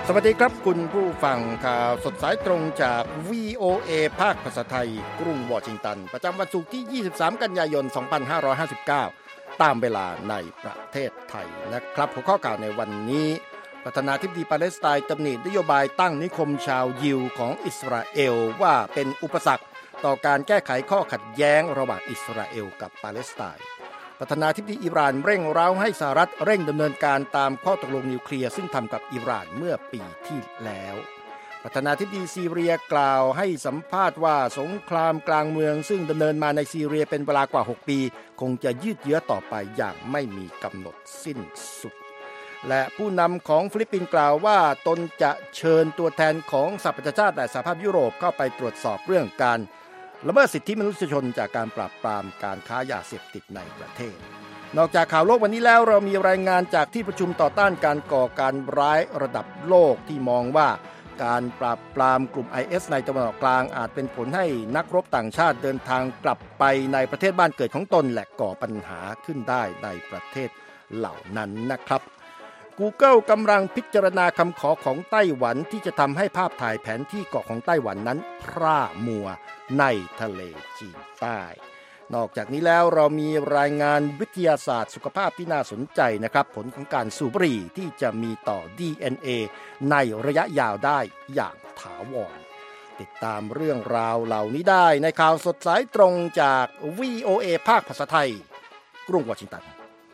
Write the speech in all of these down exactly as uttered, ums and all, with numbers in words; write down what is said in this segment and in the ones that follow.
สวัสดีครับคุณผู้ฟังข่าวสดสายตรงจาก วี โอ เอ ภาคภาษาไทยกรุงวอชิงตันประจำวันศุกร์ที่ยี่สิบสามกันยายนสองพันห้าร้อยห้าสิบเก้าตามเวลาในประเทศไทยนะครับหัวข้อข่าวในวันนี้ประธานาธิบดีปาเลสไตน์ตำหนินโยบายตั้งนิคมชาวยิวของอิสราเอลว่าเป็นอุปสรรคต่อการแก้ไขข้อขัดแย้งระหว่างอิสราเอลกับปาเลสไตน์ประธานาธิบดีอิหร่านเร่งเร้าให้สหรัฐเร่งดำเนินการตามข้อตกลงนิวเคลียร์ซึ่งทำกับอิหร่านเมื่อปีที่แล้วประธานาธิบดีซีเรียกล่าวให้สัมภาษณ์ว่าสงครามกลางเมืองซึ่งดำเนินมาในซีเรียเป็นเวลากว่าหกปีคงจะยืดเยื้อต่อไปอย่างไม่มีกำหนดสิ้นสุดและผู้นำของฟิลิปปินส์กล่าวว่าตนจะเชิญตัวแทนของสหประชาชาติและสหภาพยุโรปเข้าไปตรวจสอบเรื่องการละเมิดสิทธิมนุษยชนจากการปราบปรามการค้ายาเสพติดในประเทศนอกจากข่าวโลกวันนี้แล้วเรามีรายงานจากที่ประชุมต่อต้านการก่อการร้ายระดับโลกที่มองว่าการปราบปรามกลุ่ม ไอ เอส ในตะวันออกกลางอาจเป็นผลให้นักรบต่างชาติเดินทางกลับไปในประเทศบ้านเกิดของตนและก่อปัญหาขึ้นได้ในประเทศเหล่านั้นนะครับ Google กำลังพิจารณาคำขอของไต้หวันที่จะทำให้ภาพถ่ายแผนที่เกาะของไต้หวันนั้นพร่ามัวในทะเลจีนใต้นอกจากนี้แล้วเรามีรายงานวิทยาศาสตร์สุขภาพที่น่าสนใจนะครับผลของการสูบบุหรี่ที่จะมีต่อ ดี เอ็น เอ ในระยะยาวได้อย่างถาวรติดตามเรื่องราวเหล่านี้ได้ในข่าวสดสายตรงจาก วี โอ เอ ภาคภาษาไทยกรุงวอชิงตัน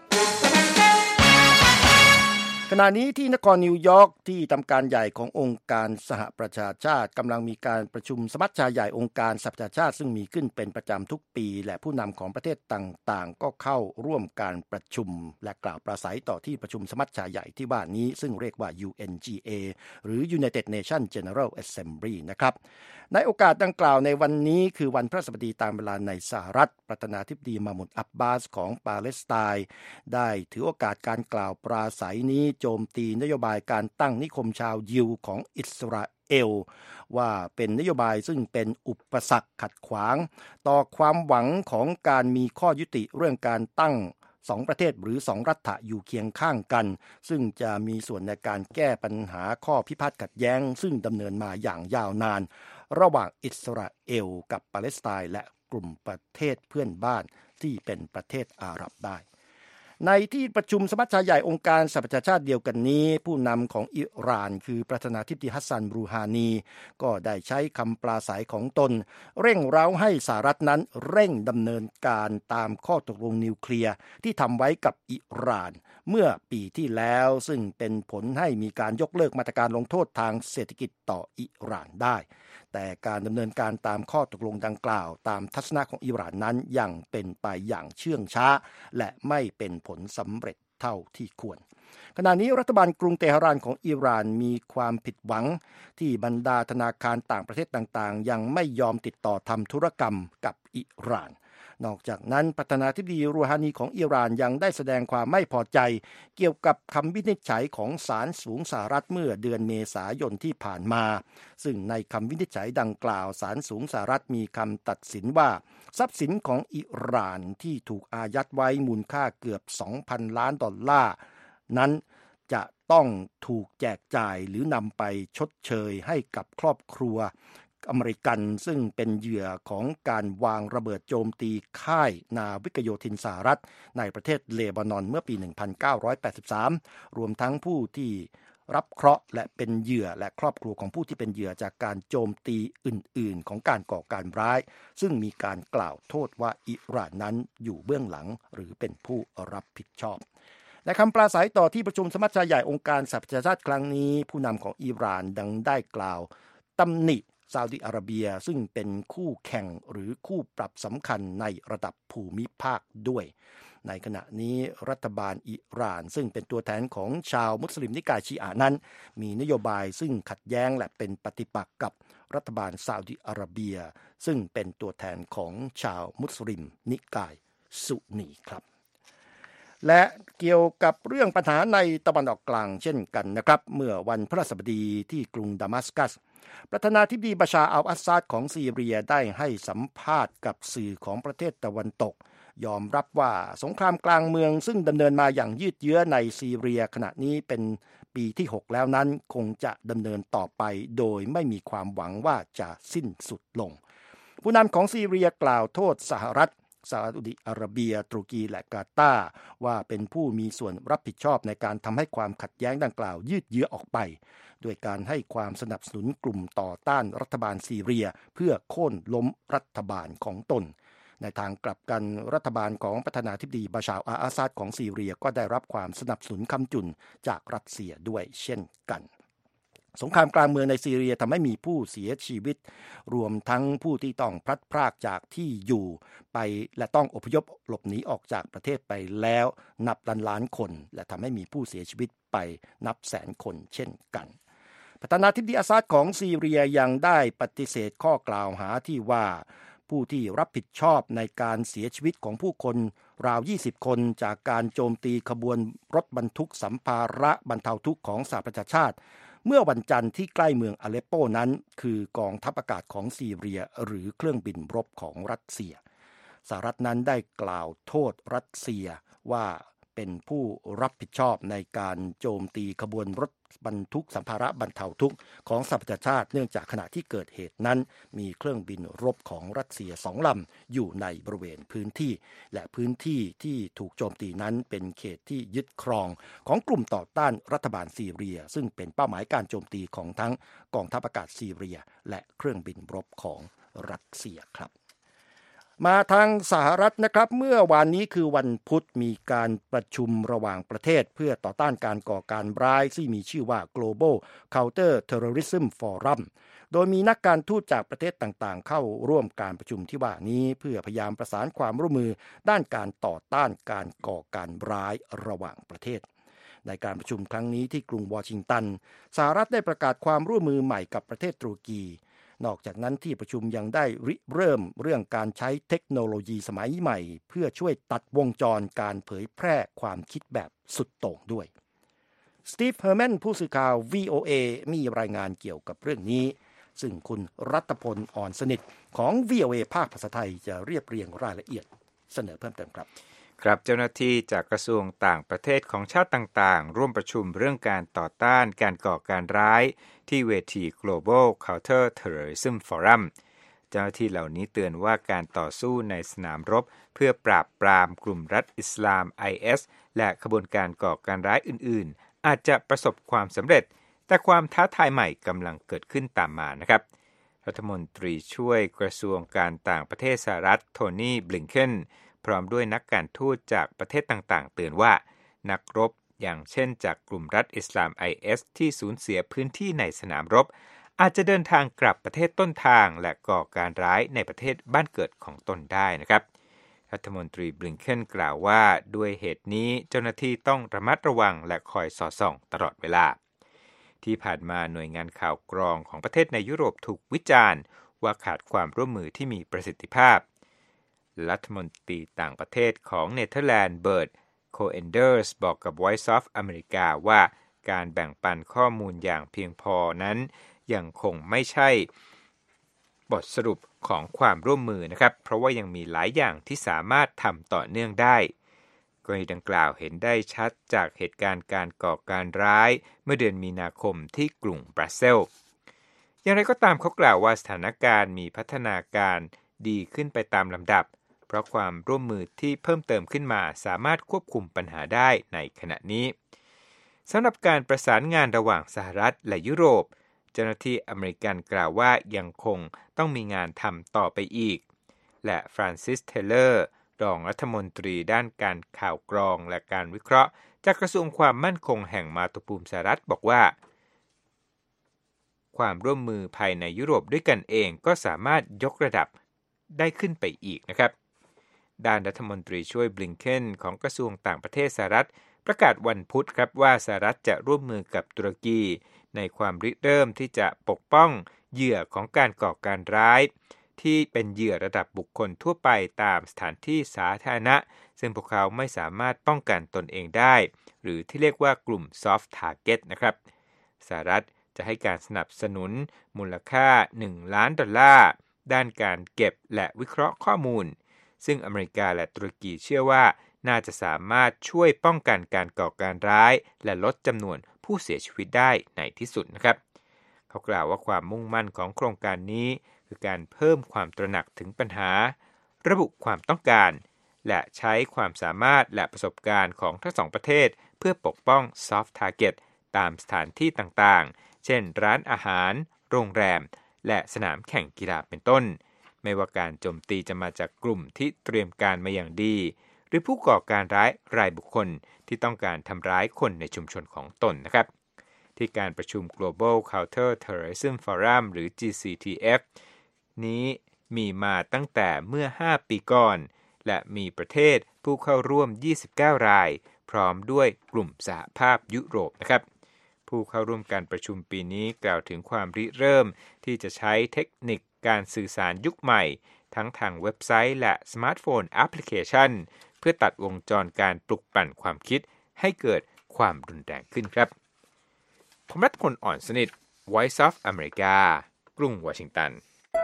ขณะนี้ที่นครนิวยอร์กที่ทำการใหญ่ขององค์การสหประชาชาติกำลังมีการประชุมสมัชชาใหญ่องค์การสหประชาชาติซึ่งมีขึ้นเป็นประจำทุกปีและผู้นำของประเทศต่างๆก็เข้าร่วมการประชุมและกล่าวปราศัยต่อที่ประชุมสมัชชาใหญ่ที่ว่านี้ซึ่งเรียกว่า ยู เอ็น จี เอ หรือ United Nations General Assembly นะครับในโอกาสดังกล่าวในวันนี้คือวันพฤหัสบดีตามเวลาในสหรัฐประธานาธิบดีมาหมุดอับบาสของปาเลสไตน์ได้ถือโอกาสการกล่าวปราศัยนี้โจมตีนโยบายการตั้งนิคมชาวยิวของอิสราเอลว่าเป็นนโยบายซึ่งเป็นอุปสรรคขัดขวางต่อความหวังของการมีข้อยุติเรื่องการตั้งสองประเทศหรือสองรัฐอยู่เคียงข้างกันซึ่งจะมีส่วนในการแก้ปัญหาข้อพิพาทขัดแย้งซึ่งดำเนินมาอย่างยาวนานระหว่างอิสราเอลกับปาเลสไตน์และกลุ่มประเทศเพื่อนบ้านที่เป็นประเทศอาหรับได้ในที่ประชุมสมัชชาใหญ่องค์การสหประชาชาติเดียวกันนี้ผู้นำของอิหร่านคือประธานาธิบดีฮัสซัน รูฮานีก็ได้ใช้คำปราศัยของตนเร่งเร้าให้สหรัฐนั้นเร่งดำเนินการตามข้อตกลงนิวเคลียร์ที่ทำไว้กับอิหร่านเมื่อปีที่แล้วซึ่งเป็นผลให้มีการยกเลิกมาตรการลงโทษทางเศรษฐกิจต่ออิหร่านได้แต่การดำเนินการตามข้อตกลงดังกล่าวตามทัศนะของอิหร่านนั้นยังเป็นไปอย่างเชื่องช้าและไม่เป็นผลสำเร็จเท่าที่ควรขณะนี้รัฐบาลกรุงเตหะรานของอิหร่านมีความผิดหวังที่บรรดาธนาคารต่างประเทศต่างๆยังไม่ยอมติดต่อทำธุรกรรมกับอิหร่านนอกจากนั้นประธานาธิบดีรูฮานีของอิหร่านยังได้แสดงความไม่พอใจเกี่ยวกับคำวินิจฉัยของศาลสูงสหรัฐเมื่อเดือนเมษายนที่ผ่านมาซึ่งในคำวินิจฉัยดังกล่าวศาลสูงสหรัฐมีคำตัดสินว่าทรัพย์สินของอิหร่านที่ถูกอายัดไว้มูลค่าเกือบ สองพัน ล้านดอลลาร์นั้นจะต้องถูกแจกจ่ายหรือนำไปชดเชยให้กับครอบครัวอเมริกันซึ่งเป็นเหยื่อของการวางระเบิดโจมตีค่ายนาวิกโยธินสหรัฐในประเทศเลบานอนเมื่อปี หนึ่งพันเก้าร้อยแปดสิบสาม รวมทั้งผู้ที่รับเคราะห์และเป็นเหยื่อและครอบครัวของผู้ที่เป็นเหยื่อจากการโจมตีอื่นๆของการก่อการร้ายซึ่งมีการกล่าวโทษว่าอิหร่านนั้นอยู่เบื้องหลังหรือเป็นผู้รับผิดชอบในคำปราศัยต่อที่ประชุมสมัชชาใหญ่องค์การสหประชาชาติครั้งนี้ผู้นำของอิหร่านดังได้กล่าวตำหนิซาอุดิอาระเบียซึ่งเป็นคู่แข่งหรือคู่ปรับสำคัญในระดับภูมิภาคด้วยในขณะนี้รัฐบาลอิหร่านซึ่งเป็นตัวแทนของชาวมุสลิมนิกายชีอะห์นั้นมีนโยบายซึ่งขัดแย้งและเป็นปฏิปักษ์กับรัฐบาลซาอุดิอาระเบียซึ่งเป็นตัวแทนของชาวมุสลิมนิกายซุนนีครับและเกี่ยวกับเรื่องปัญหาในตะวันออกกลางเช่นกันนะครับเมื่อวันพฤหัสบดีที่กรุงดามัสกัสประธานาธิบดีบาชาร์อัลอาซาดของซีเรียได้ให้สัมภาษณ์กับสื่อของประเทศตะวันตกยอมรับว่าสงครามกลางเมืองซึ่งดำเนินมาอย่างยืดเยื้อในซีเรียขณะนี้เป็นปีที่หกแล้วนั้นคงจะดำเนินต่อไปโดยไม่มีความหวังว่าจะสิ้นสุดลงผู้นำของซีเรียกล่าวโทษสหรัฐซาอุดิอาระเบียตุรกีและกาตาร์ว่าเป็นผู้มีส่วนรับผิดชอบในการทำให้ความขัดแย้งดังกล่าวยืดเยื้อออกไปด้วยการให้ความสนับสนุนกลุ่มต่อต้านรัฐบาลซีเรียเพื่อโค่นล้มรัฐบาลของตนในทางกลับกันรัฐบาลของประธานาธิบดีบาชาร์อัลอาซาดของซีเรียก็ได้รับความสนับสนุนค้ำจุนจากรัสเซียด้วยเช่นกันสงครามกลางเมืองในซีเรียทำให้มีผู้เสียชีวิตรวมทั้งผู้ที่ต้องพลัดพรากจากที่อยู่ไปและต้องอพยพหลบหนีออกจากประเทศไปแล้วนับล้านล้านคนและทำให้มีผู้เสียชีวิตไปนับแสนคนเช่นกันประธานาธิบดีอาซาดของซีเรียยังได้ปฏิเสธข้อกล่าวหาที่ว่าผู้ที่รับผิดชอบในการเสียชีวิตของผู้คนราวยี่สิบคนจากการโจมตีขบวนรถบรรทุกสัมภาระบรรเทาทุกข์ของสหประชาชาติเมื่อวันจันทร์ที่ใกล้เมืองอเลปโปนั้นคือกองทัพอากาศของซีเรียหรือเครื่องบินรบของรัสเซียสหรัฐนั้นได้กล่าวโทษรัสเซียว่าเป็นผู้รับผิดชอบในการโจมตีขบวนรถบรรทุกสัมภาระบรรเทาทุกข์ของสหประชาชาติเนื่องจากขณะที่เกิดเหตุนั้นมีเครื่องบินรบของรัสเซียสองลำอยู่ในบริเวณพื้นที่และพื้นที่ที่ถูกโจมตีนั้นเป็นเขตที่ยึดครองของกลุ่มต่อต้านรัฐบาลซีเรียซึ่งเป็นเป้าหมายการโจมตีของทั้งกองทัพอากาศซีเรียและเครื่องบินรบของรัสเซียครับมาทางสหรัฐนะครับเมื่อวานนี้คือวันพุธมีการประชุมระหว่างประเทศเพื่อต่อต้านการก่อการร้ายที่มีชื่อว่า Global Counter Terrorism Forum โดยมีนักการทูตจากประเทศต่างๆเข้าร่วมการประชุมที่ว่านี้เพื่อพยายามประสานความร่วมมือด้านการต่อต้านการก่อการร้ายระหว่างประเทศในการประชุมครั้งนี้ที่กรุงวอชิงตันสหรัฐได้ประกาศความร่วมมือใหม่กับประเทศตุรกีนอกจากนั้นที่ประชุมยังได้ริเริ่มเรื่องการใช้เทคโนโลยีสมัยใหม่เพื่อช่วยตัดวงจรการเผยแพร่ความคิดแบบสุดโต่งด้วยสตีฟเฮอร์แมนผู้สื่อข่าว วี โอ เอ มีรายงานเกี่ยวกับเรื่องนี้ซึ่งคุณรัตพลอ่อนสนิทของ วี โอ เอ ภาคภาษาไทยจะเรียบเรียงรายละเอียดเสนอเพิ่มเติมครับครับเจ้าหน้าที่จากกระทรวงต่างประเทศของชาติต่างๆร่วมประชุมเรื่องการต่อต้านการก่อการร้ายที่เวที Global Counter Terrorism Forum เจ้าหน้าที่เหล่านี้เตือนว่าการต่อสู้ในสนามรบเพื่อปราบปรามกลุ่มรัฐอิสลาม ไอ เอส และขบวนการก่อการร้ายอื่นๆอาจจะประสบความสำเร็จแต่ความท้าทายใหม่กำลังเกิดขึ้นตามมานะครับรัฐมนตรีช่วยกระทรวงการต่างประเทศสหรัฐโทนี่ บลิงเคนพร้อมด้วยนักการทูตจากประเทศต่างๆเตือนว่านักรบอย่างเช่นจากกลุ่มรัฐอิสลาม ไอ เอส ที่สูญเสียพื้นที่ในสนามรบอาจจะเดินทางกลับประเทศต้นทางและก่อการร้ายในประเทศบ้านเกิดของตนได้นะครับรัฐมนตรีบลิงเคนกล่าวว่าด้วยเหตุนี้เจ้าหน้าที่ต้องระมัดระวังและคอยสอดส่องตลอดเวลาที่ผ่านมาหน่วยงานข่าวกรองของประเทศในยุโรปถูกวิจารณ์ว่าขาดความร่วมมือที่มีประสิทธิภาพรัฐมนตรีต่างประเทศของเนเธอร์แลนด์เบิร์ตโคเอนเดอร์สบอกกับ Voice of America ว่าการแบ่งปันข้อมูลอย่างเพียงพอนั้นยังคงไม่ใช่บทสรุปของความร่วมมือนะครับเพราะว่ายังมีหลายอย่างที่สามารถทำต่อเนื่องได้กรณีดังกล่าวเห็นได้ชัดจากเหตุการณ์การก่อการร้ายเมื่อเดือนมีนาคมที่กรุงบรัสเซลส์อย่างไรก็ตามเขากล่าวว่าสถานการณ์มีพัฒนาการดีขึ้นไปตามลำดับเพราะความร่วมมือที่เพิ่มเติมขึ้นมาสามารถควบคุมปัญหาได้ในขณะนี้สำหรับการประสานงานระหว่างสหรัฐและยุโรปเจ้าหน้าที่อเมริกันกล่าวว่ายังคงต้องมีงานทำต่อไปอีกและฟรานซิสเทเลอร์รองรัฐมนตรีด้านการข่าวกรองและการวิเคราะห์จากกระทรวงความมั่นคงแห่งมาตุภูมิสหรัฐบอกว่าความร่วมมือภายในยุโรปด้วยกันเองก็สามารถยกระดับได้ขึ้นไปอีกนะครับด้านรัฐมนตรีช่วยบลิงเคนของกระทรวงต่างประเทศสหรัฐประกาศวันพุธครับว่าสหรัฐจะร่วมมือกับตุรกีในความริเริ่มที่จะปกป้องเหยื่อของการก่อการร้ายที่เป็นเหยื่อระดับบุคคลทั่วไปตามสถานที่สาธารณะซึ่งพวกเขาไม่สามารถป้องกันตนเองได้หรือที่เรียกว่ากลุ่ม soft target นะครับสหรัฐจะให้การสนับสนุนมูลค่าหนึ่งล้านดอลลาร์ด้านการเก็บและวิเคราะห์ข้อมูลซึ่งอเมริกาและตุรกีเชื่อว่าน่าจะสามารถช่วยป้องกันการก่อการร้ายและลดจำนวนผู้เสียชีวิตได้ในที่สุดนะครับเขากล่าวว่าความมุ่งมั่นของโครงการนี้คือการเพิ่มความตระหนักถึงปัญหาระบุความต้องการและใช้ความสามารถและประสบการณ์ของทั้งสองประเทศเพื่อปกป้อง Soft Target ตามสถานที่ต่างๆเช่นร้านอาหารโรงแรมและสนามแข่งกีฬาเป็นต้นไม่ว่าการโจมตีจะมาจากกลุ่มที่เตรียมการมาอย่างดีหรือผู้ก่อการร้ายรายบุคคลที่ต้องการทำร้ายคนในชุมชนของตนนะครับที่การประชุม Global Counter Terrorism Forum หรือ จี ซี ที เอฟ นี้มีมาตั้งแต่เมื่อห้าปีก่อนและมีประเทศผู้เข้าร่วมยี่สิบเก้ารายพร้อมด้วยกลุ่มสหภาพยุโรปนะครับผู้เข้าร่วมการประชุมปีนี้กล่าวถึงความริเริ่มที่จะใช้เทคนิคการสื่อสารยุคใหม่ทั้งทางเว็บไซต์และสมาร์ทโฟนแอปพลิเคชันเพื่อตัดวงจรการปลุกปั่นความคิดให้เกิดความรุนแรงขึ้นครับผมรัฐพลอ่อนสนิท Voice of America กรุงวอชิงตัน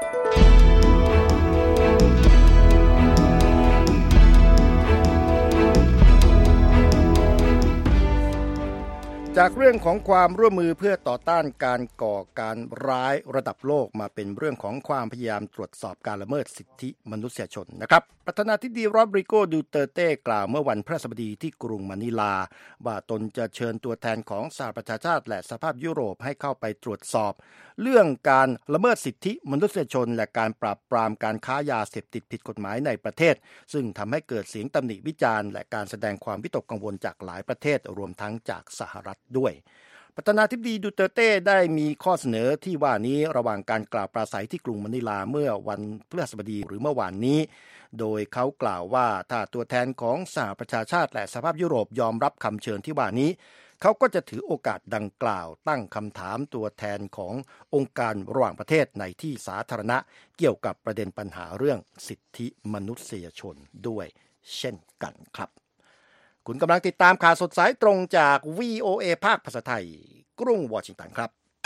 จากเรื่องของความร่วมมือเพื่อต่อต้านการก่อการร้ายระดับโลกมาเป็นเรื่องของความพยายามตรวจสอบการละเมิดสิทธิมนุษยชนนะครับประธานาธิบดีโรดริโก ดูเตอร์เต้กล่าวเมื่อวันพฤหัสบดีที่กรุงมะนิลาว่าตนจะเชิญตัวแทนของสหประชาชาติและสหภาพยุโรปให้เข้าไปตรวจสอบเรื่องการละเมิดสิทธิมนุษยชนและการปราบปรามการค้ายาเสพติดผิดกฎหมายในประเทศซึ่งทำให้เกิดเสียงตำหนิวิจารณ์และการแสดงความวิตกกังวลจากหลายประเทศรวมทั้งจากสหรัฐด้วยประธานาธิบดีดูเตอร์เต้ได้มีข้อเสนอที่ว่านี้ระหว่างการกล่าวปราศัยที่กรุงมะนิลาเมื่อวันพฤหัสบดีหรือเมื่อวานนี้โดยเขากล่าวว่าถ้าตัวแทนของสหประชาชาติและสหภาพยุโรปยอมรับคำเชิญที่ว่านี้เขาก็จะถือโอกาสดังกล่าวตั้งคำถามตัวแทนขององค์การระหว่างประเทศในที่สาธารณะเกี่ยวกับประเด็นปัญหาเรื่องสิทธิมนุษยชนด้วยเช่นกันครับคุณกำลังติดตามข่าวสดสายตรงจาก วี โอ เอ ภาคภาษาไทยกรุงวอชิงตันครับ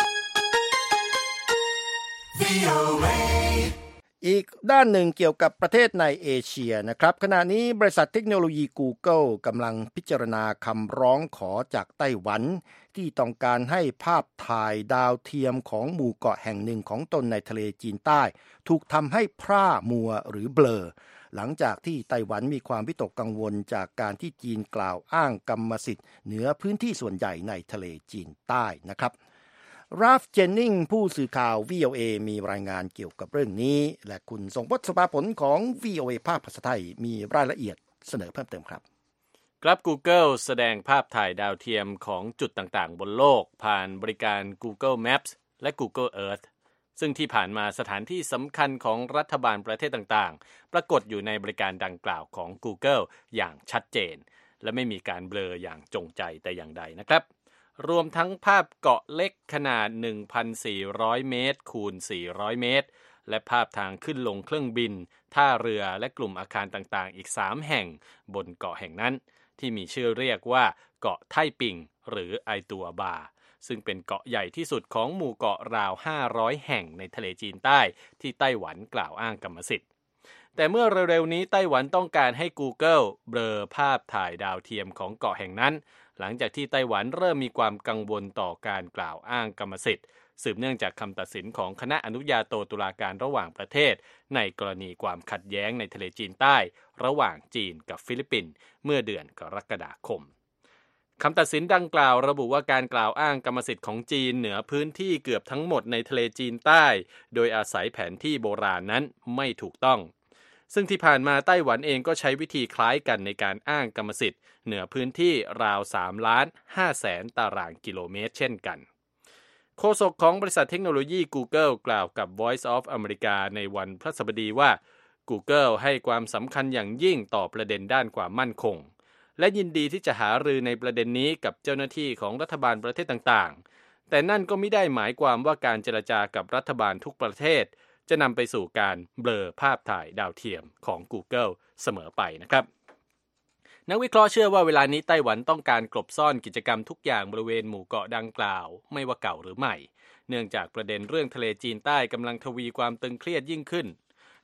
วี โอ เอ อีกด้านหนึ่งเกี่ยวกับประเทศในเอเชียนะครับขณะนี้บริษัทเทคโนโลยี Google กำลังพิจารณาคำร้องขอจากไต้หวันที่ต้องการให้ภาพถ่ายดาวเทียมของหมู่เกาะแห่งหนึ่งของตนในทะเลจีนใต้ถูกทำให้พร่ามัวหรือเบลอหลังจากที่ไต้หวันมีความวิตกกังวลจากการที่จีนกล่าวอ้างกรรมสิทธิ์เหนือพื้นที่ส่วนใหญ่ในทะเลจีนใต้นะครับราฟเจนนิงผู้สื่อข่าว วี โอ เอ มีรายงานเกี่ยวกับเรื่องนี้และคุณทรงพจน์สภาผลของ วี โอ เอ ภาคภาษาไทยมีรายละเอียดเสนอเพิ่มเติมครับครับ Google แสดงภาพถ่ายดาวเทียมของจุดต่างๆบนโลกผ่านบริการ Google Maps และ Google Earth ซึ่งที่ผ่านมาสถานที่สำคัญของรัฐบาลประเทศต่างๆปรากฏอยู่ในบริการดังกล่าวของ Google อย่างชัดเจนและไม่มีการเบลออย่างจงใจแต่อย่างใดนะครับรวมทั้งภาพเกาะเล็กขนาด หนึ่งพันสี่ร้อย เมตรคูณสี่ร้อย เมตรและภาพทางขึ้นลงเครื่องบินท่าเรือและกลุ่มอาคารต่างๆอีกสามแห่งบนเกาะแห่งนั้นที่มีชื่อเรียกว่าเกาะไท่ปิงหรือไอตัวบาซึ่งเป็นเกาะใหญ่ที่สุดของหมู่เกาะราวห้าร้อยแห่งในทะเลจีนใต้ที่ไต้หวันกล่าวอ้างกรรมสิทธิ์แต่เมื่อเร็วๆนี้ไต้หวันต้องการให้ Google เบลอภาพถ่ายดาวเทียมของเกาะแห่งนั้นหลังจากที่ไต้หวันเริ่มมีความกังวลต่อการกล่าวอ้างกรรมสิทธิ์สืบเนื่องจากคำตัดสินของคณะอนุญาโตตุลาการระหว่างประเทศในกรณีความขัดแย้งในทะเลจีนใต้ระหว่างจีนกับฟิลิปปินส์เมื่อเดือนกรกฎาคมคำตัดสินดังกล่าวระบุว่าการกล่าวอ้างกรรมสิทธิ์ของจีนเหนือพื้นที่เกือบทั้งหมดในทะเลจีนใต้โดยอาศัยแผนที่โบราณนั้นไม่ถูกต้องซึ่งที่ผ่านมาไต้หวันเองก็ใช้วิธีคล้ายกันในการอ้างกรรมสิทธิ์เหนือพื้นที่ราวสามล้านห้าแสนตารางกิโลเมตรเช่นกันโฆษกของบริษัทเทคโนโลยี Google กล่าวกับ Voice of America ในวันพฤหัสบดีว่า Google ให้ความสำคัญอย่างยิ่งต่อประเด็นด้านความมั่นคงและยินดีที่จะหารือในประเด็นนี้กับเจ้าหน้าที่ของรัฐบาลประเทศต่างๆแต่นั่นก็ไม่ได้หมายความว่าการเจรจากับรัฐบาลทุกประเทศจะนำไปสู่การเบลอภาพถ่ายดาวเทียมของ Google เสมอไปนะครับนักวิเคราะห์เชื่อว่าเวลานี้ไต้หวันต้องการกลบซ่อนกิจกรรมทุกอย่างบริเวณหมู่เกาะดังกล่าวไม่ว่าเก่าหรือใหม่เนื่องจากประเด็นเรื่องทะเลจีนใต้กำลังทวีความตึงเครียดยิ่งขึ้น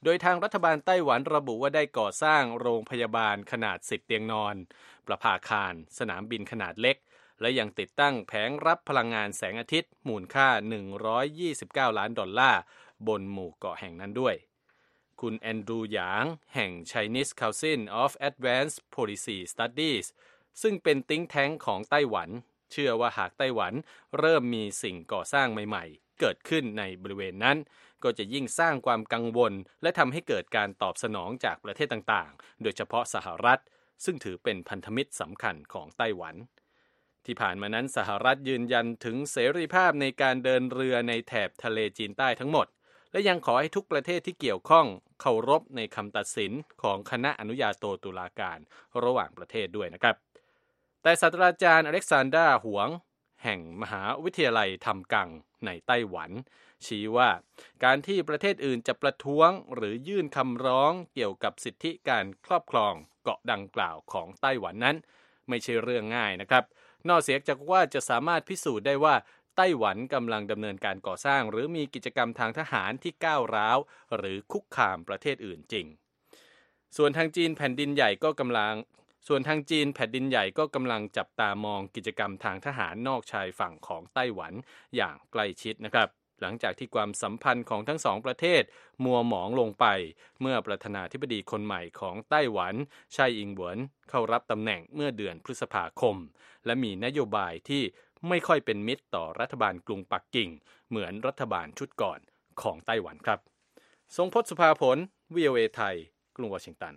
โดยทางรัฐบาลไต้หวันระบุว่าได้ก่อสร้างโรงพยาบาลขนาดสิบเตียงนอนประภาคารสนามบินขนาดเล็กและยังติดตั้งแผงรับพลังงานแสงอาทิตย์มูลค่าหนึ่งร้อยยี่สิบเก้าล้านดอลลาร์บนหมู่เกาะแห่งนั้นด้วยคุณแอนดรูว์หยางแห่ง Chinese Council of Advanced Policy Studies ซึ่งเป็นthink tankของไต้หวันเชื่อว่าหากไต้หวันเริ่มมีสิ่งก่อสร้างใหม่ๆเกิดขึ้นในบริเวณนั้นก็จะยิ่งสร้างความกังวลและทำให้เกิดการตอบสนองจากประเทศต่างๆโดยเฉพาะสหรัฐซึ่งถือเป็นพันธมิตรสำคัญของไต้หวันที่ผ่านมานั้นสหรัฐยืนยันถึงเสรีภาพในการเดินเรือในแถบทะเลจีนใต้ทั้งหมดและยังขอให้ทุกประเทศที่เกี่ยวข้องเคารพในคำตัดสินของคณะอนุญาโตตุลาการระหว่างประเทศด้วยนะครับแต่ศาสตราจารย์อเล็กซานดราหวงแห่งมหาวิทยาลัยทำกังในไต้หวันชี้ว่าการที่ประเทศอื่นจะประท้วงหรือยื่นคำร้องเกี่ยวกับสิทธิการครอบครองเกาะดังกล่าวของไต้หวันนั้นไม่ใช่เรื่องง่ายนะครับนอกเสียจากว่าจะสามารถพิสูจน์ได้ว่าไต้หวันกำลังดำเนินการก่อสร้างหรือมีกิจกรรมทางทหารที่ก้าวร้าวหรือคุกคามประเทศอื่นจริงส่วนทางจีนแผ่นดินใหญ่ก็กำลังส่วนทางจีนแผ่นดินใหญ่ก็กำลังจับตามองกิจกรรมทางทหารนอกชายฝั่งของไต้หวันอย่างใกล้ชิดนะครับหลังจากที่ความสัมพันธ์ของทั้งสองประเทศมัวหมองลงไปเมื่อประธานาธิบดีคนใหม่ของไต้หวันไช่อิงเหวินเข้ารับตำแหน่งเมื่อเดือนพฤษภาคมและมีนโยบายที่ไม่ค่อยเป็นมิตรต่อรัฐบาลกรุงปักกิ่งเหมือนรัฐบาลชุดก่อนของไต้หวันครับทรงพจน์สุภาผล วี โอ เอ ไทยกรุงวอชิงตัน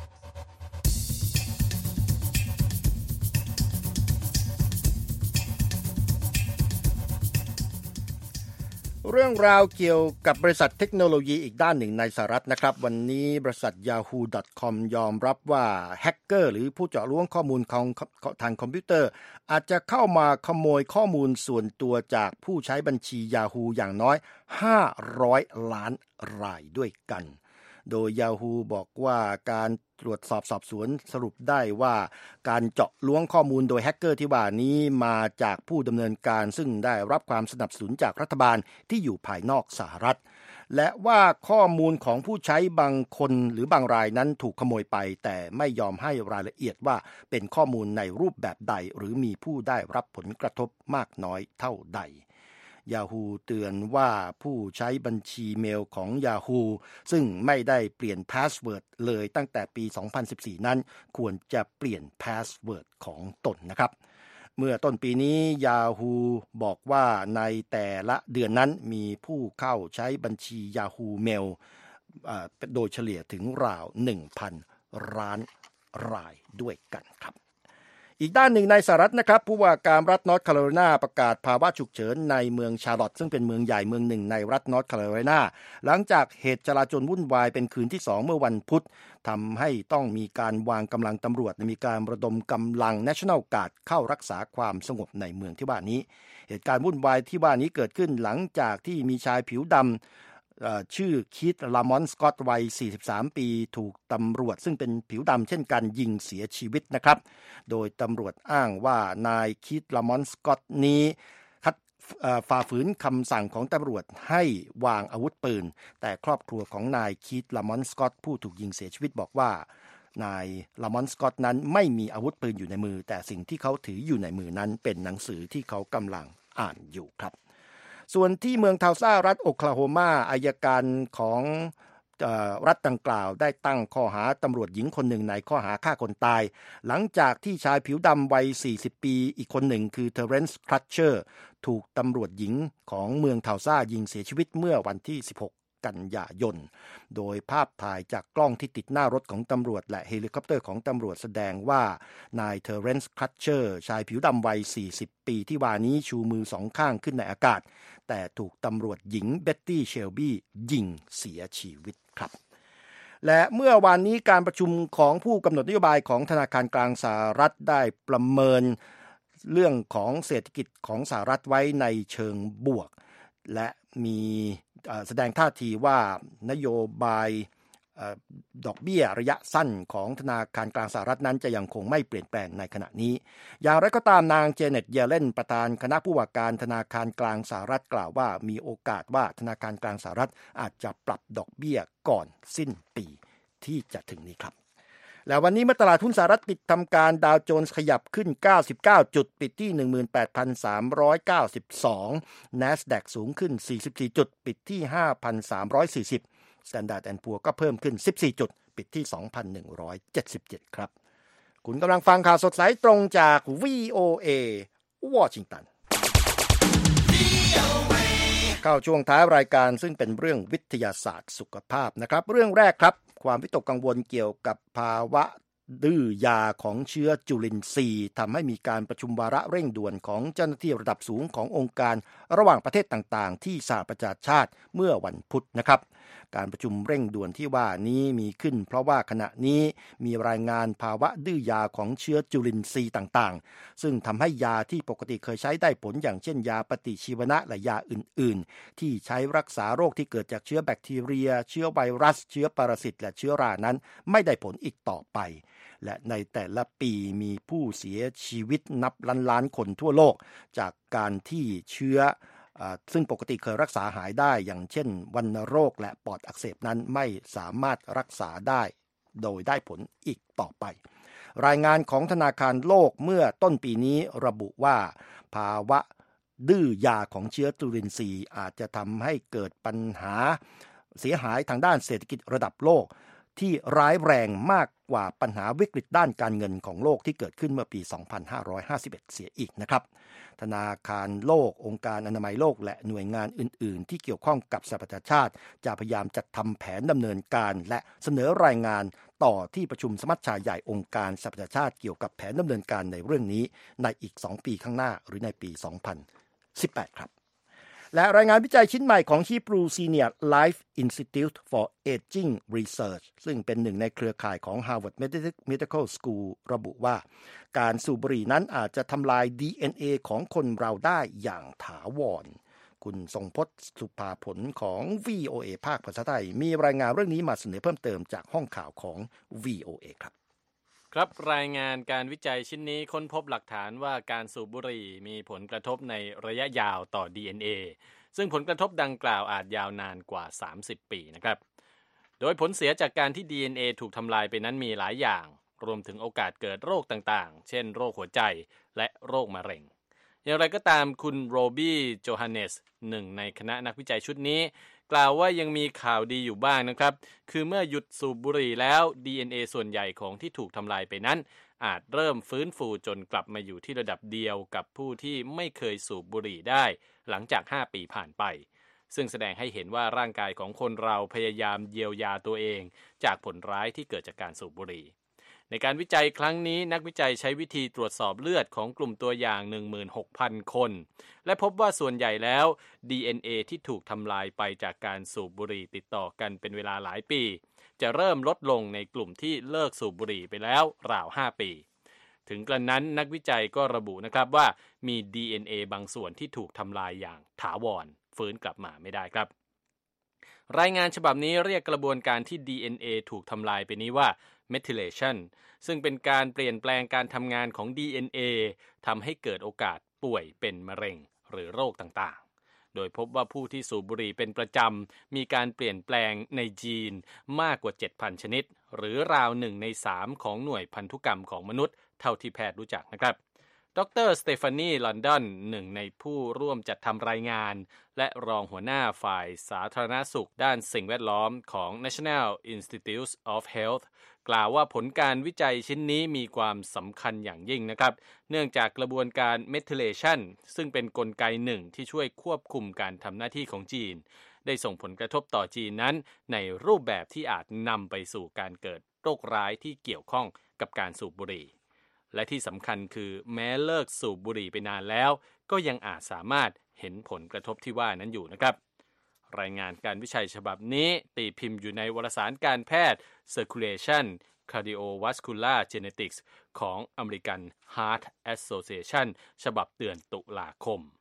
เรื่องราวเกี่ยวกับบริษัทเทคโนโลยีอีกด้านหนึ่งในสหรัฐนะครับวันนี้บริษัท ยาฮู ดอท คอม ยอมรับว่าแฮกเกอร์หรือผู้เจาะล้วงข้อมูลของทางคอมพิวเตอร์อาจจะเข้ามาขโมยข้อมูลส่วนตัวจากผู้ใช้บัญชี Yahoo อย่างน้อยห้าร้อยล้านรายด้วยกันโดย Yahoo บอกว่าการตรวจสอบสอบสวนสรุปได้ว่าการเจาะล้วงข้อมูลโดยแฮกเกอร์ที่ว่านี้มาจากผู้ดำเนินการซึ่งได้รับความสนับสนุนจากรัฐบาลที่อยู่ภายนอกสหรัฐและว่าข้อมูลของผู้ใช้บางคนหรือบางรายนั้นถูกขโมยไปแต่ไม่ยอมให้รายละเอียดว่าเป็นข้อมูลในรูปแบบใดหรือมีผู้ได้รับผลกระทบมากน้อยเท่าใดYahoo เตือนว่าผู้ใช้บัญชีเมลของ Yahoo ซึ่งไม่ได้เปลี่ยนพาสเวิร์ดเลยตั้งแต่ปี สองพันสิบสี่ นั้นควรจะเปลี่ยนพาสเวิร์ดของตนนะครับเมื่อต้นปีนี้ Yahoo บอกว่าในแต่ละเดือนนั้นมีผู้เข้าใช้บัญชี Yahoo Mail โดยเฉลี่ยถึงราว หนึ่งพัน ล้านรายด้วยกันครับอีกด้านหนึ่งในสหรัฐนะครับผู้ว่าการรัฐนอร์ทแคโรไลนาประกาศภาวะฉุกเฉินในเมืองชาร์ลอตต์ซึ่งเป็นเมืองใหญ่เมืองหนึ่งในรัฐนอร์ทแคโรไลนาหลังจากเหตุจลาจลวุ่นวายเป็นคืนที่สองเมื่อวันพุธทำให้ต้องมีการวางกำลังตำรวจและมีการระดมกำลัง National Guard เข้ารักษาความสงบในเมืองที่ว่านี้เหตุการณ์วุ่นวายที่ว่านี้เกิดขึ้นหลังจากที่มีชายผิวดำชื่อคีธ ลามอนสกอตต์วัยสี่สิบสามปีถูกตำรวจซึ่งเป็นผิวดำเช่นกันยิงเสียชีวิตนะครับโดยตำรวจอ้างว่านายคีธ ลามอนสกอตต์นี้ฝ่าฝืนคำสั่งของตำรวจให้วางอาวุธปืนแต่ครอบครัวของนายคีธ ลามอนสกอตต์ผู้ถูกยิงเสียชีวิตบอกว่านาย ลามอนสกอตต์นั้นไม่มีอาวุธปืนอยู่ในมือแต่สิ่งที่เขาถืออยู่ในมือนั้นเป็นหนังสือที่เขากำลังอ่านอยู่ครับส่วนที่เมืองทาวซารัฐโอคลาโฮมาอัยการของรัฐดังกล่าวได้ตั้งข้อหาตำรวจหญิงคนหนึ่งในข้อหาฆ่าคนตายหลังจากที่ชายผิวดำวัยสี่สิบปีอีกคนหนึ่งคือเทเรนซ์ คลัตเชอร์ถูกตำรวจหญิงของเมืองทาวซายิงเสียชีวิตเมื่อวันที่สิบหกกันยายนโดยภาพถ่ายจากกล้องที่ติดหน้ารถของตำรวจและเฮลิคอปเตอร์ของตำรวจแสดงว่านายเทเรนซ์ คลัตเชอร์ชายผิวดำวัยสี่สิบปีที่ว่านี้ชูมือสองข้างขึ้นในอากาศแต่ถูกตำรวจหญิงเบ็ตตี้เชลบี้ยิงเสียชีวิตครับและเมื่อวานนี้การประชุมของผู้กำหนดนโยบายของธนาคารกลางสหรัฐได้ประเมินเรื่องของเศรษฐกิจของสหรัฐไว้ในเชิงบวกและมีแสดงท่าทีว่านโยบายดอกเบี้ยระยะสั้นของธนาคารกลางสหรัฐนั้นจะยังคงไม่เปลี่ยนแปลงในขณะนี้อย่างไรก็ตามนางเจเน็ต เยเลนประธานคณะผู้ว่าการธนาคารกลางสหรัฐกล่าวว่ามีโอกาสว่าธนาคารกลางสหรัฐอาจจะปรับดอกเบี้ยก่อนสิ้นปีที่จะถึงนี้ครับและวันนี้เมื่อตลาดหุ้นสหรัฐปิดทำการดาวโจนส์ขยับขึ้นเก้าสิบเก้าจุดปิดที่ หนึ่งหมื่นแปดพันสามร้อยเก้าสิบสอง NASDAQ สูงขึ้นสี่สิบสี่จุดปิดที่ ห้าพันสามร้อยสี่สิบ Standard แอนด์ Poor's ก็เพิ่มขึ้นสิบสี่จุดปิดที่ สองพันหนึ่งร้อยเจ็ดสิบเจ็ด ครับคุณกำลังฟังข่าวสดสายตรงจาก วี โอ เอ วอชิงตันเข้าช่วงท้ายรายการซึ่งเป็นเรื่องวิทยาศาสตร์สุขภาพนะครับเรื่องแรกครับความวิตกกังวลเกี่ยวกับภาวะดื้อยาของเชื้อจุลินทรีย์ทำให้มีการประชุมวาระเร่งด่วนของเจ้าหน้าที่ระดับสูงขององค์การระหว่างประเทศต่างๆที่สหประชาชาติเมื่อวันพุธนะครับการประชุมเร่งด่วนที่ว่านี้มีขึ้นเพราะว่าขณะนี้มีรายงานภาวะดื้อยาของเชื้อจุลินทรีย์ต่างๆซึ่งทำให้ยาที่ปกติเคยใช้ได้ผลอย่างเช่นยาปฏิชีวนะและยาอื่นๆที่ใช้รักษาโรคที่เกิดจากเชื้อแบคทีเรียเชื้อไวรัสเชื้อปรสิตและเชื้อรานั้นไม่ได้ผลอีกต่อไปและในแต่ละปีมีผู้เสียชีวิตนับล้านล้านคนทั่วโลกจากการที่เชื้อซึ่งปกติเคยรักษาหายได้อย่างเช่นวัณโรคและปอดอักเสบนั้นไม่สามารถรักษาได้โดยได้ผลอีกต่อไปรายงานของธนาคารโลกเมื่อต้นปีนี้ระบุว่าภาวะดื้อยาของเชื้อจุลินทรีย์อาจจะทำให้เกิดปัญหาเสียหายทางด้านเศรษฐกิจระดับโลกที่ร้ายแรงมากกว่าปัญหาวิกฤตด้านการเงินของโลกที่เกิดขึ้นเมื่อปี สองพันห้าร้อยห้าสิบเอ็ด เสียอีกนะครับธนาคารโลกองค์การอนามัยโลกและหน่วยงานอื่นๆที่เกี่ยวข้องกับสหประชาชาติจะพยายามจัดทำแผนดำเนินการและเสนอรายงานต่อที่ประชุมสมัชชาใหญ่องค์การสหประชาชาติเกี่ยวกับแผนดำเนินการในเรื่องนี้ในอีกสองปีข้างหน้าหรือในปี สองพันสิบแปด ครับและรายงานวิจัยชิ้นใหม่ของ Hebrew Senior Life Institute for Aging Research ซึ่งเป็นหนึ่งในเครือข่ายของ Harvard Medical School ระบุว่าการสูบบุหรี่นั้นอาจจะทำลาย ดี เอ็น เอ ของคนเราได้อย่างถาวรคุณทรงพจน์สุภาผลของ วี โอ เอ ภาคภาษาไทยมีรายงานเรื่องนี้มาเสนอเพิ่มเติมจากห้องข่าวของ วี โอ เอ ครับครับรายงานการวิจัยชิ้นนี้ค้นพบหลักฐานว่าการสูบบุหรี่มีผลกระทบในระยะยาวต่อ ดี เอ็น เอ ซึ่งผลกระทบดังกล่าวอาจยาวนานกว่าสามสิบปีนะครับโดยผลเสียจากการที่ ดี เอ็น เอ ถูกทำลายไปนั้นมีหลายอย่างรวมถึงโอกาสเกิดโรคต่างๆเช่นโรคหัวใจและโรคมะเร็งอย่างไรก็ตามคุณโรบี้โจฮันเนสหนึ่งในคณะนักวิจัยชุดนี้กล่าวว่ายังมีข่าวดีอยู่บ้างนะครับคือเมื่อหยุดสูบบุหรี่แล้ว ดี เอ็น เอ ส่วนใหญ่ของที่ถูกทำลายไปนั้นอาจเริ่มฟื้นฟูจนกลับมาอยู่ที่ระดับเดียวกับผู้ที่ไม่เคยสูบบุหรี่ได้หลังจากห้าปีผ่านไปซึ่งแสดงให้เห็นว่าร่างกายของคนเราพยายามเยียวยาตัวเองจากผลร้ายที่เกิดจากการสูบบุหรี่ในการวิจัยครั้งนี้นักวิจัยใช้วิธีตรวจสอบเลือดของกลุ่มตัวอย่าง หนึ่งหมื่นหกพัน คนและพบว่าส่วนใหญ่แล้ว ดี เอ็น เอ ที่ถูกทำลายไปจากการสูบบุหรี่ติดต่อกันเป็นเวลาหลายปีจะเริ่มลดลงในกลุ่มที่เลิกสูบบุหรี่ไปแล้วราวห้าปีถึงกระนั้นนักวิจัยก็ระบุนะครับว่ามี ดี เอ็น เอ บางส่วนที่ถูกทำลายอย่างถาวรฟื้นกลับมาไม่ได้ครับรายงานฉบับนี้เรียกกระบวนการที่ ดี เอ็น เอ ถูกทำลายไปนี้ว่า methylation ซึ่งเป็นการเปลี่ยนแปลงการทำงานของ ดี เอ็น เอ ทำให้เกิดโอกาสป่วยเป็นมะเร็งหรือโรคต่างๆโดยพบว่าผู้ที่สูบบุหรี่เป็นประจำมีการเปลี่ยนแปลงในยีนมากกว่า เจ็ดพัน ชนิดหรือราวหนึ่งในสามของหน่วยพันธุกรรมของมนุษย์เท่าที่แพทย์รู้จักนะครับดร.สเตฟานีลอนดอนหนึ่งในผู้ร่วมจัดทำรายงานและรองหัวหน้าฝ่ายสาธารณสุขด้านสิ่งแวดล้อมของ National Institutes of Health กล่าวว่าผลการวิจัยชิ้นนี้มีความสำคัญอย่างยิ่งนะครับเนื่องจากกระบวนการ methylation ซึ่งเป็นกลไกหนึ่งที่ช่วยควบคุมการทำหน้าที่ของจีนได้ส่งผลกระทบต่อจีนนั้นในรูปแบบที่อาจนำไปสู่การเกิดโรคร้ายที่เกี่ยวข้องกับการสูบบุหรี่และที่สำคัญคือแม้เลิกสูบบุหรี่ไปนานแล้วก็ยังอาจสามารถเห็นผลกระทบที่ว่านั้นอยู่นะครับรายงานการวิจัยฉบับนี้ตีพิมพ์อยู่ในวารสารการแพทย์ Circulation Cardiovascular Genetics ของ American Heart Association ฉบับเดือนตุลาคม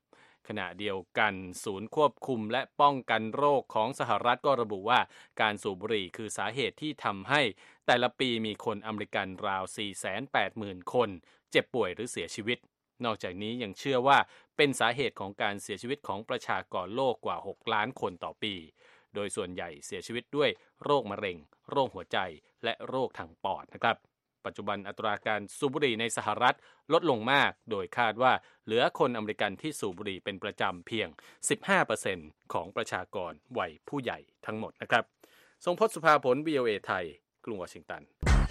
ขณะเดียวกันศูนย์ควบคุมและป้องกันโรคของสหรัฐก็ระบุว่าการสูบบุหรี่คือสาเหตุที่ทำให้แต่ละปีมีคนอเมริกันราว สี่แสนแปดหมื่น คนเจ็บป่วยหรือเสียชีวิตนอกจากนี้ยังเชื่อว่าเป็นสาเหตุของการเสียชีวิตของประชากรโลกกว่าหกล้านคนต่อปีโดยส่วนใหญ่เสียชีวิตด้วยโรคมะเร็งโรคหัวใจและโรคทางปอดนะครับปัจจุบันอัตราการสูบบุหรี่ในสหรัฐลดลงมากโดยคาดว่าเหลือคนอเมริกันที่สูบบุหรี่เป็นประจำเพียง สิบห้าเปอร์เซ็นต์ ของประชากรวัยผู้ใหญ่ทั้งหมดนะครับทรงพจน์สุภาผล วี โอ เอ ไทยกรุงวอชิงตัน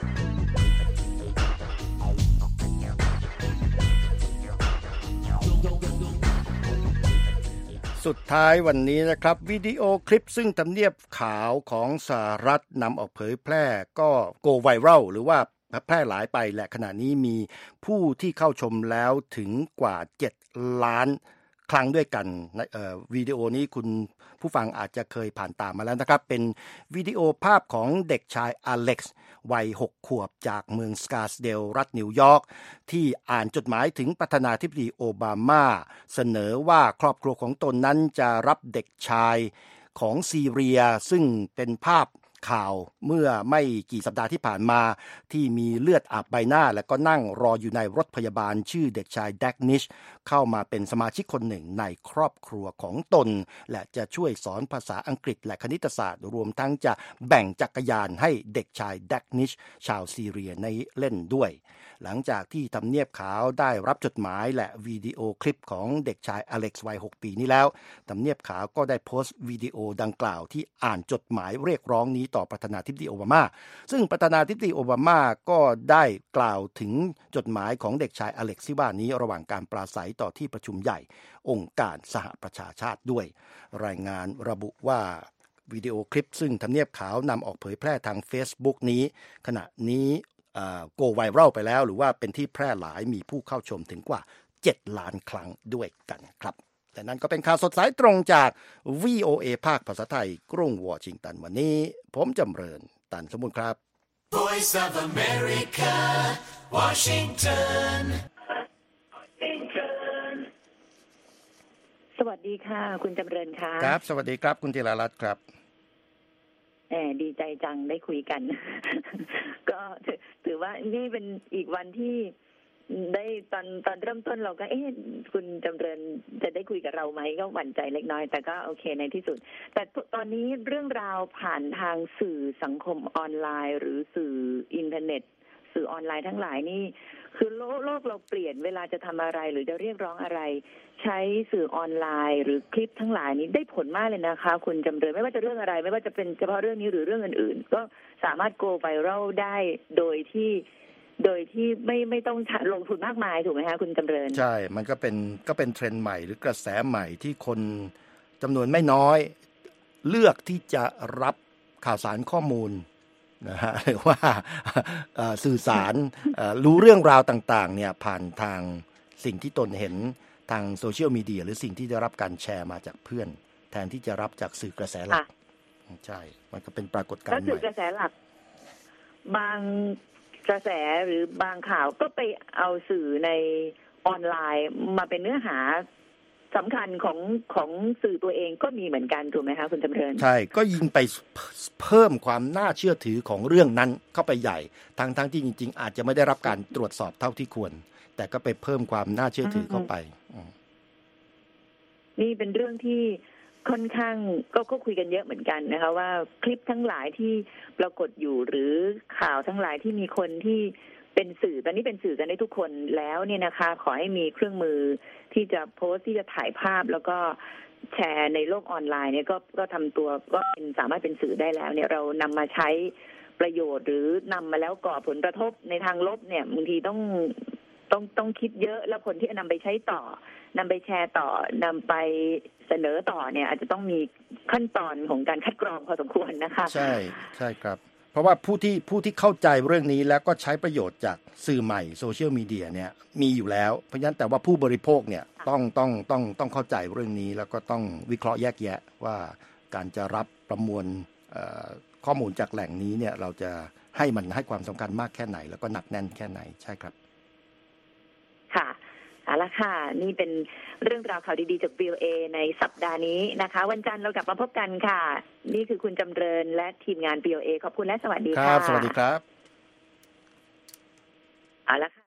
สุดท้ายวันนี้นะครับวิดีโอคลิปซึ่งทำเนียบขาวของสหรัฐนำออกเผยแพร่ก็โกไวรัลหรือว่าแพร่หลายไปและขณะนี้มีผู้ที่เข้าชมแล้วถึงกว่าเจ็ดล้านครั้งด้วยกันเอ่อวิดีโอนี้คุณผู้ฟังอาจจะเคยผ่านตามมาแล้วนะครับเป็นวิดีโอภาพของเด็กชายอเล็กซ์วัยหกขวบจากเมืองสกาสเดลรัฐนิวยอร์กที่อ่านจดหมายถึงประธานาธิบดีโอบามาเสนอว่าครอบครัวของตนนั้นจะรับเด็กชายของซีเรียซึ่งเป็นภาพข่าวเมื่อไม่กี่สัปดาห์ที่ผ่านมาที่มีเลือดอาบใบหน้าและก็นั่งรออยู่ในรถพยาบาลชื่อเด็กชายแดกนิชเข้ามาเป็นสมาชิกคนหนึ่งในครอบครัวของตนและจะช่วยสอนภาษาอังกฤษและคณิตศาสตร์รวมทั้งจะแบ่งจักรยานให้เด็กชายแดกนิชชาวซีเรียในเล่นด้วยหลังจากที่ทำเนียบขาวได้รับจดหมายและวิดีโอคลิปของเด็กชายอเล็กซ์วัยหกปีนี้แล้วทำเนียบขาวก็ได้โพสต์วิดีโอดังกล่าวที่อ่านจดหมายเรียกร้องนี้ต่อประธานาธิบดีโอบามาซึ่งประธานาธิบดีโอบามาก็ได้กล่าวถึงจดหมายของเด็กชายอเล็กซ์ที่ว่านี้ระหว่างการปราศัยต่อที่ประชุมใหญ่องค์การสหประชาชาติด้วยรายงานระบุว่าวิดีโอคลิปซึ่งทำเนียบขาวนำออกเผยแพร่ทาง Facebook นี้ขณะนี้โกไวรัลไปแล้วหรือว่าเป็นที่แพร่หลายมีผู้เข้าชมถึงกว่าเจ็ดล้านครั้งด้วยกันครับและนั่นก็เป็นข่าวสดสายตรงจาก วี โอ เอ ภาคภาษาไทยกรุงวอชิงตันวันนี้ผมจำเริญตันสมุนครับ Voice of America Washington สวัสดีค่ะคุณจำเริญค่ะครับสวัสดีครับคุณธีรรัตน์ครับแหมดีใจจังได้คุยกัน ก็ถือว่านี่เป็นอีกวันที่ได้ตอนตอนเริ่มต้นเราก็เอ๊ะคุณจำเริญจะได้คุยกับเราไหมก็หวั่นใจเล็กน้อยแต่ก็โอเคในที่สุดแต่ตอนนี้เรื่องราวผ่านทางสื่อสังคมออนไลน์หรือสื่ออินเทอร์เน็ตสื่อออนไลน์ทั้งหลายนี่คือโลกโลกเราเปลี่ยนเวลาจะทำอะไรหรือจะเรียกร้องอะไรใช้สื่อออนไลน์หรือคลิปทั้งหลายนี้ได้ผลมากเลยนะคะคุณจำเริญไม่ว่าจะเรื่องอะไรไม่ว่าจะเป็นเฉพาะเรื่องนี้หรือเรื่องอื่นๆก็สามารถ go viral ได้โดยที่โดยที่ไม่ไม่ต้องลงทุนมากมายถูกไหมคะคุณจำเริญใช่มันก็เป็นก็เป็นเทรนด์ใหม่หรือกระแสใหม่ที่คนจำนวนไม่น้อยเลือกที่จะรับข่าวสารข้อมูลนะฮะหรือว่าสื่อสารรู้เรื่องราวต่างๆเนี่ยผ่านทางสิ่งที่ตนเห็นทางโซเชียลมีเดียหรือสิ่งที่ได้รับการแชร์มาจากเพื่อนแทนที่จะรับจากสื่อกระแสหลักใช่มันก็เป็นปรากฏการณ์ใหม่แล้วสื่อกระแสหลักบางกระแสหรือบางข่าวก็ไปเอาสื่อในออนไลน์มาเป็นเนื้อหาสำคัญของของสื่อตัวเองก็มีเหมือนกันถูกไหมคะคุณจำเริญใช่ก็ยิ่งไปเพิ่มความน่าเชื่อถือของเรื่องนั้นเข้าไปใหญ่ทั้งทั้งที่จริงๆอาจจะไม่ได้รับการตรวจสอบเท่าที่ควรแต่ก็ไปเพิ่มความน่าเชื่อถือเข้าไปนี่เป็นเรื่องที่ค่อนข้างก็ก็คุยกันเยอะเหมือนกันนะคะว่าคลิปทั้งหลายที่ปรากฏอยู่หรือข่าวทั้งหลายที่มีคนที่เป็นสื่อตอนนี้เป็นสื่อกันได้ทุกคนแล้วเนี่ยนะคะขอให้มีเครื่องมือที่จะโพสต์ที่จะถ่ายภาพแล้วก็แชร์ในโลกออนไลน์เนี่ยก็ก็ทำตัวก็เป็นสามารถเป็นสื่อได้แล้วเนี่ยเรานำมาใช้ประโยชน์หรือนำมาแล้วก่อผลกระทบในทางลบเนี่ยบางทีต้องต้องต้องคิดเยอะแล้วคนที่นำไปใช้ต่อนำไปแชร์ต่อนำไปเสนอต่อเนี่ยอาจจะต้องมีขั้นตอนของการคัดกรองพอสมควรนะคะใช่ใช่ครับเพราะว่าผู้ที่ผู้ที่เข้าใจเรื่องนี้แล้วก็ใช้ประโยชน์จากสื่อใหม่โซเชียลมีเดียเนี่ยมีอยู่แล้วเพราะฉะนั้นแต่ว่าผู้บริโภคเนี่ยต้องต้องต้องต้องเข้าใจเรื่องนี้แล้วก็ต้องวิเคราะห์แยกแยะว่าการจะรับประมวลข้อมูลจากแหล่งนี้เนี่ยเราจะให้มันให้ความสำคัญมากแค่ไหนแล้วก็หนักแน่นแค่ไหนใช่ครับค่ะเอาละแล้วค่ะนี่เป็นเรื่องราวข่าวดีๆจาก วี โอ เอ ในสัปดาห์นี้นะคะวันจันทร์เรากลับมาพบกันค่ะนี่คือคุณจำเริญและทีมงาน วี โอ เอ ขอบคุณและสวัสดีค่ะครับสวัสดีครับเอาละค่ะ